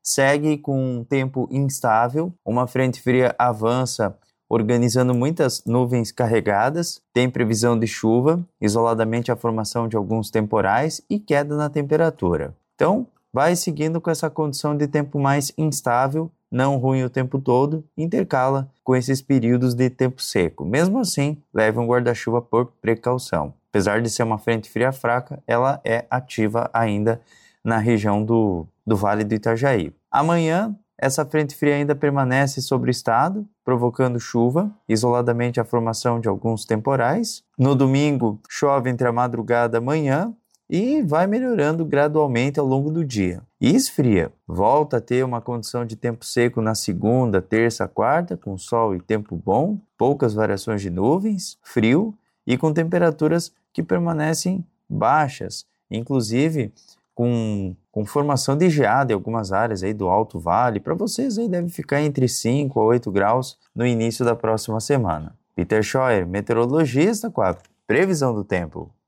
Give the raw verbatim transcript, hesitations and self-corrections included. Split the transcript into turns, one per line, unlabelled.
segue com um tempo instável, uma frente fria avança organizando muitas nuvens carregadas, tem previsão de chuva, isoladamente a formação de alguns temporais e queda na temperatura. Então, vai seguindo com essa condição de tempo mais instável, não ruim o tempo todo, intercala com esses períodos de tempo seco. Mesmo assim, leve um guarda-chuva por precaução. Apesar de ser uma frente fria fraca, ela é ativa ainda na região do, do Vale do Itajaí. Amanhã, essa frente fria ainda permanece sobre o estado, provocando chuva, isoladamente a formação de alguns temporais. No domingo, chove entre a madrugada e a manhã e vai melhorando gradualmente ao longo do dia. E esfria. Volta a ter uma condição de tempo seco na segunda, terça, quarta, com sol e tempo bom, poucas variações de nuvens, frio e com temperaturas que permanecem baixas, inclusive com, com formação de geada em algumas áreas aí do Alto Vale. Para vocês aí deve ficar entre cinco a oito graus no início da próxima semana. Peter Scheuer, meteorologista, com a previsão do tempo.